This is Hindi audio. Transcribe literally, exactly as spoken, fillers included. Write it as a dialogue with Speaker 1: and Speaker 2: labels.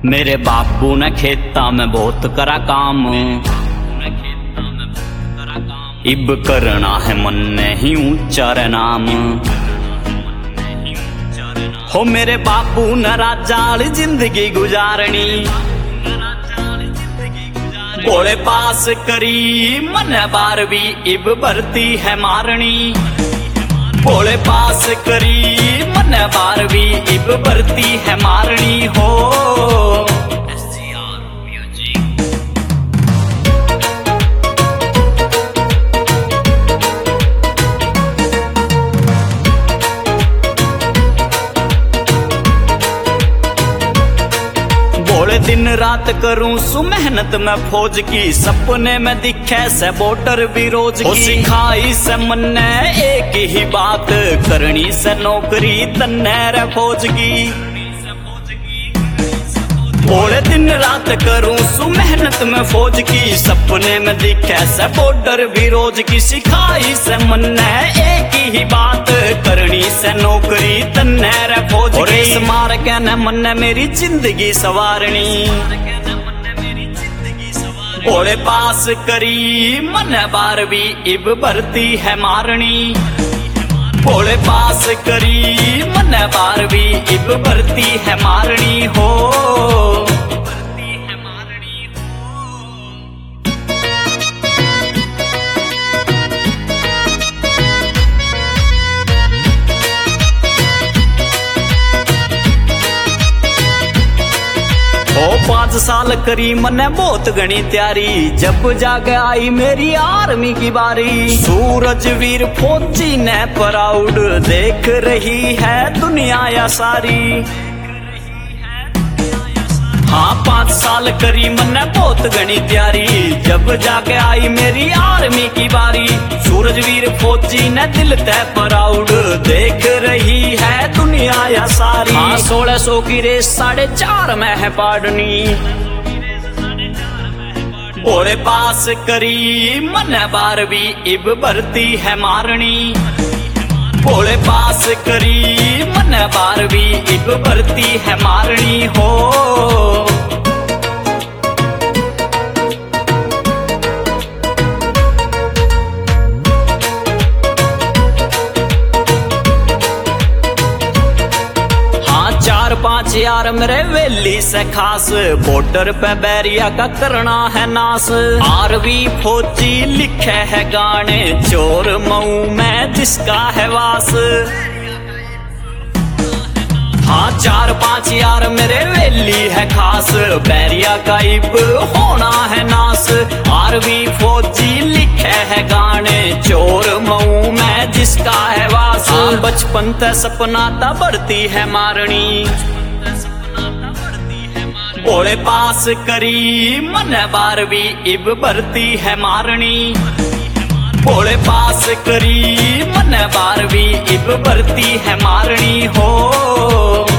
Speaker 1: मेरे बापू ने खेता में बहुत करा काम, इब करना है मन ने ही ऊंचा रे नाम। हो मेरे बापू ने राजाली जिंदगी गुजारनी, बोले पास करी मन बारहवीं इब भर्ती है मारनी। बोले पास करी मन बारहवीं इब भर्ती है मारनी हो। बोले दिन रात करूं सु मेहनत में फौज की, सपने में दिखे से बॉर्डर भी रोज की। सिखाई से मन ने एक ही बात, करनी से नौकरी तन्ने रे फौज की। बोले दिन रात करूं सु मेहनत में फौज की, सपने में दिखे से बॉर्डर भी रोज की। सिखाई से मन ने एक ही बात, करनी से नौकरी तन्ने रे फौज की। इस मार के न मन ने मेरी जिंदगी सवारनी, बोले पास करी मन बारहवीं इब भर्ती है मारनी। बोले पास करी मन बारहवीं इब भर्ती है मारनी हो। ओ पांच साल करी मने बहुत घनी तैयारी, जब जाके आई मेरी आर्मी की बारी। सूरज वीर फौजी ने प्राउड, देख रही है दुनिया या सारी। हाँ पांच साल करी मने बहुत घनी तैयारी, जब जाके आई मेरी आर्मी की बारी। सूरज वीर फौजी ने दिल तय प्राउड, देख रही है दुनिया या सारी। हाँ सोलह सौ की रेस साढ़े चार में है पाड़नी, बोले पास करी मन बारहवीं इब भर्ती है मारनी। बोले पास करी मन बारहवीं इब भर्ती है मारनी हो। चार पांच यार मेरे वेली से खास, बॉर्डर पे बैरिया का करना है नास। आरवी फौजी लिखे है गाने, चोर मऊ में जिसका है वास। हाँ चार पांच यार मेरे वेली है खास, बैरिया का इब होना है नास। आरवी फौजी लिखे है गाने, चोर मऊ में जिसका है वास। हाँ बचपन ते सपना ता बढ़ती है मारनी, बोले पास करी मन बारहवीं इब भर्ती है मारनी। बोले पास करी मन बारहवीं इब भर्ती है मारनी हो।